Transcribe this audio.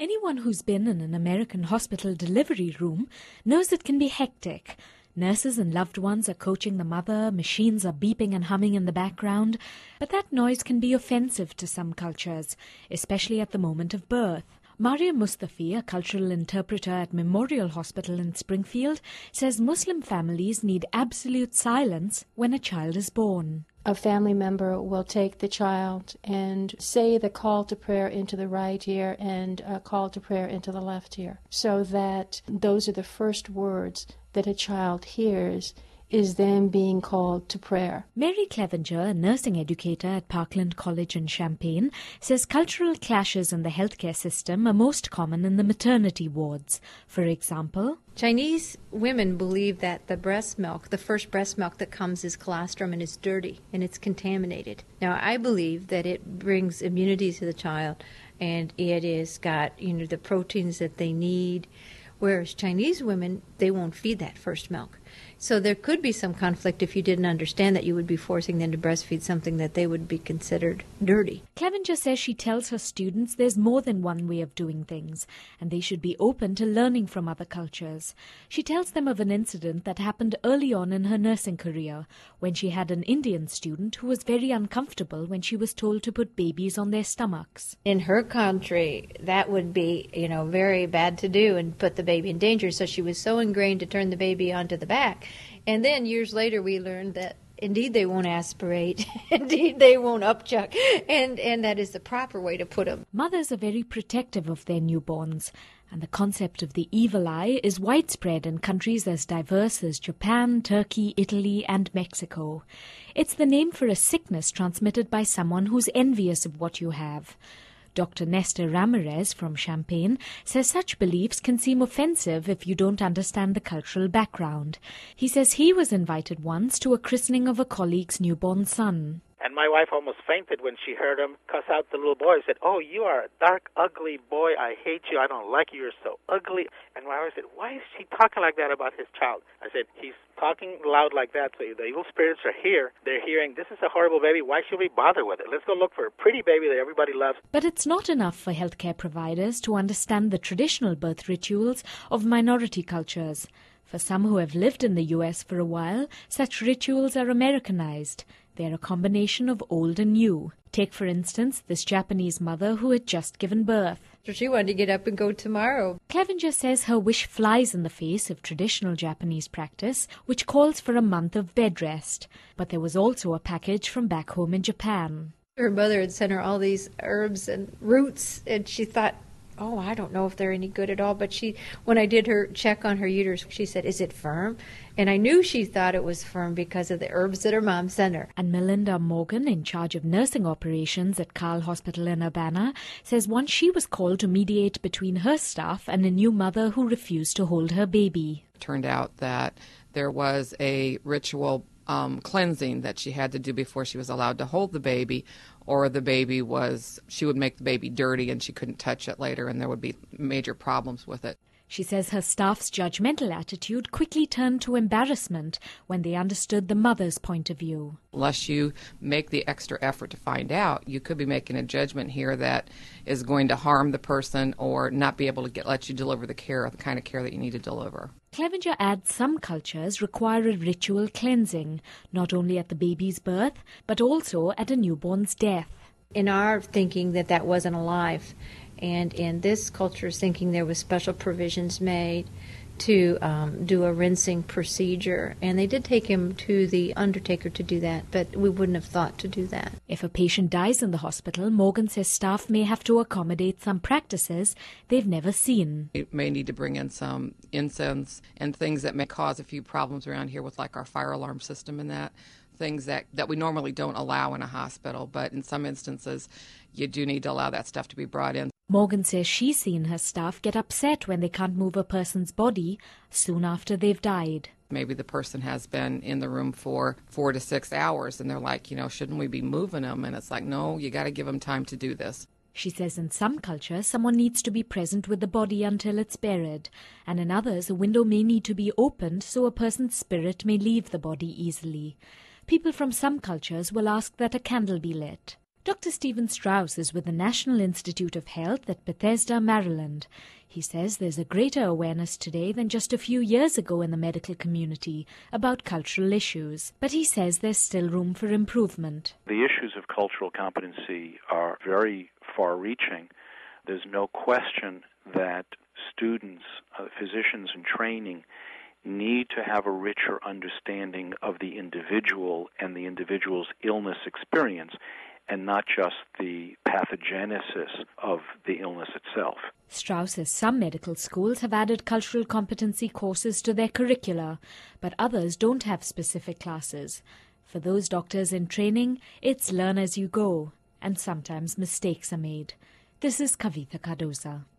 Anyone who's been in an American hospital delivery room knows it can be hectic. Nurses and loved ones are coaching the mother, machines are beeping and humming in the background, but that noise can be offensive to some cultures, especially at the moment of birth. Maria Mustafi, a cultural interpreter at Memorial Hospital in Springfield, says Muslim families need absolute silence when a child is born. A family member will take the child and say the call to prayer into the right ear and a call to prayer into the left ear, so that those are the first words that a child hears is them being called to prayer. Mary Clevenger, a nursing educator at Parkland College in Champaign, says cultural clashes in the healthcare system are most common in the maternity wards. For example, Chinese women believe that the breast milk, the first breast milk that comes, is colostrum and is dirty and it's contaminated. Now, I believe that it brings immunity to the child and it has got, the proteins that they need, whereas Chinese women, they won't feed that first milk. So there could be some conflict if you didn't understand that you would be forcing them to breastfeed something that they would be considered dirty. Clevenger says she tells her students there's more than one way of doing things, and they should be open to learning from other cultures. She tells them of an incident that happened early on in her nursing career, when she had an Indian student who was very uncomfortable when she was told to put babies on their stomachs. In her country, that would be, very bad to do and put the baby in danger. So she was so ingrained to turn the baby onto the back. And then years later we learned that indeed they won't aspirate, indeed they won't upchuck, and that is the proper way to put them. Mothers are very protective of their newborns, and the concept of the evil eye is widespread in countries as diverse as Japan, Turkey, Italy, and Mexico. It's the name for a sickness transmitted by someone who's envious of what you have. Dr. Nestor Ramirez from Champaign says such beliefs can seem offensive if you don't understand the cultural background. He says he was invited once to a christening of a colleague's newborn son. And my wife almost fainted when she heard him cuss out the little boy. He said, "Oh, you are a dark, ugly boy. I hate you. I don't like you. You're so ugly." And my wife said, "Why is she talking like that about his child?" I said, "He's talking loud like that, so the evil spirits are here. They're hearing, this is a horrible baby. Why should we bother with it? Let's go look for a pretty baby that everybody loves." But it's not enough for healthcare providers to understand the traditional birth rituals of minority cultures. For some who have lived in the U.S. for a while, such rituals are Americanized. They're a combination of old and new. Take, for instance, this Japanese mother who had just given birth. So she wanted to get up and go tomorrow. Clevenger says her wish flies in the face of traditional Japanese practice, which calls for a month of bed rest. But there was also a package from back home in Japan. Her mother had sent her all these herbs and roots, and she thought, oh, I don't know if they're any good at all. But when I did her check on her uterus, she said, "Is it firm?" And I knew she thought it was firm because of the herbs that her mom sent her. And Melinda Morgan, in charge of nursing operations at Carle Hospital in Urbana, says once she was called to mediate between her staff and a new mother who refused to hold her baby. It turned out that there was a ritual cleansing that she had to do before she was allowed to hold the baby, or she would make the baby dirty and she couldn't touch it later, and there would be major problems with it. She says her staff's judgmental attitude quickly turned to embarrassment when they understood the mother's point of view. Unless you make the extra effort to find out, you could be making a judgment here that is going to harm the person or not be able to let you deliver the kind of care that you need to deliver. Clevenger adds some cultures require a ritual cleansing, not only at the baby's birth, but also at a newborn's death. In our thinking that wasn't alive, and in this culture's thinking there was special provisions made to do a rinsing procedure, and they did take him to the undertaker to do that, but we wouldn't have thought to do that. If a patient dies in the hospital, Morgan says staff may have to accommodate some practices they've never seen. You may need to bring in some incense and things that may cause a few problems around here with like our fire alarm system and that. Things that we normally don't allow in a hospital, but in some instances you do need to allow that stuff to be brought in. Morgan says she's seen her staff get upset when they can't move a person's body soon after they've died. Maybe the person has been in the room for 4 to 6 hours and they're like, shouldn't we be moving them? And it's like, no, you got to give them time to do this. She says in some cultures, someone needs to be present with the body until it's buried, and in others, a window may need to be opened so a person's spirit may leave the body easily. People from some cultures will ask that a candle be lit. Dr. Stephen Strauss is with the National Institute of Health at Bethesda, Maryland. He says there's a greater awareness today than just a few years ago in the medical community about cultural issues, but he says there's still room for improvement. The issues of cultural competency are very far-reaching. There's no question that students, physicians in training, need to have a richer understanding of the individual and the individual's illness experience, and not just the pathogenesis of the illness itself. Strauss says some medical schools have added cultural competency courses to their curricula, but others don't have specific classes. For those doctors in training, it's learn as you go, and sometimes mistakes are made. This is Kavitha Cardoza.